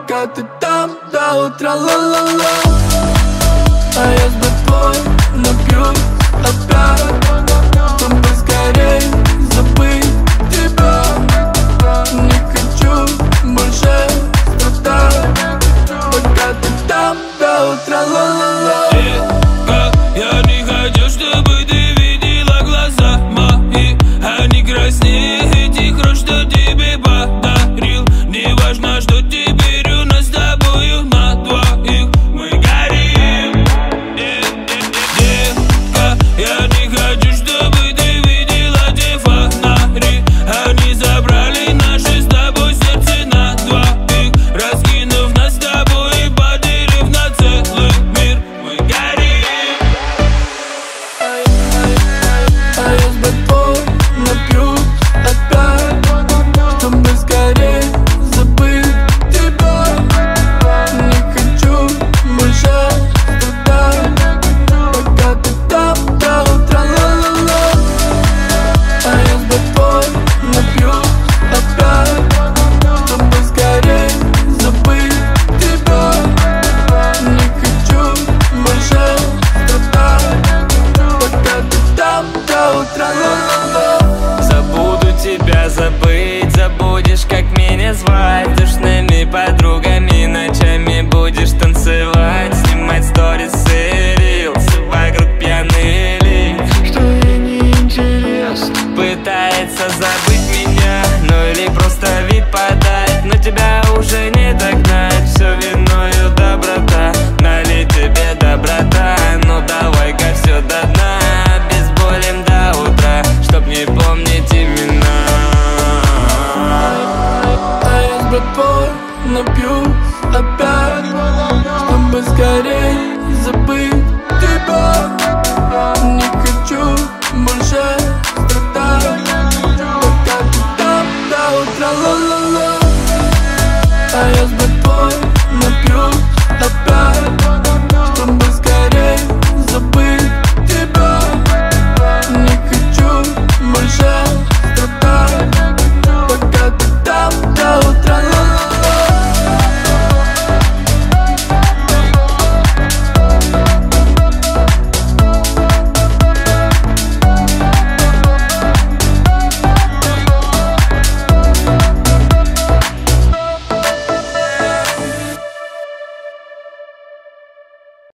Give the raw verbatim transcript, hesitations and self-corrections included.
пока ты там до утра, ла-ла-ла. А я с братвой напьюсь опять, чтобы скорей забыть тебя. Не хочу больше страдать, пока ты там до утра, ла-ла-ла. Детка, я не хочу, чтобы ты видела глаза мои. Они краснее этих роз, что тебе подарил. Не важно, что теперь у нас с тобою на двоих. Мы горим. Детка, я не хочу, чтобы ты видела те фонари. Они забрали наши с тобой сердце на двоих, раскинув нас с тобой и подарив на целый мир. Мы горим. А я с братвой напьюсь опять, чтобы скорей забыть тебя. Не хочу больше страдать, пока ты там до утра, ла-ла-ла. А я с братвой напьюсь опять, чтобы скорей забыть тебя. Не хочу больше страдать, пока ты там до утра, ла-ла-ла. Забуду тебя забыть, забудешь, как меня звать. Душными подругами ночами будешь танцевать, снимать сторис и рилсы, вокруг пьяные лица. Что ей не интересно? Пытается забыть меня, ну или просто вид подать, но тебя уже не догнать. Все виною доброта, налить тебе доброта. Ну давай-ка все до дна, обезболим до утра, чтоб не помнить имена. А я с братвой напьюсь опять, чтобы скорей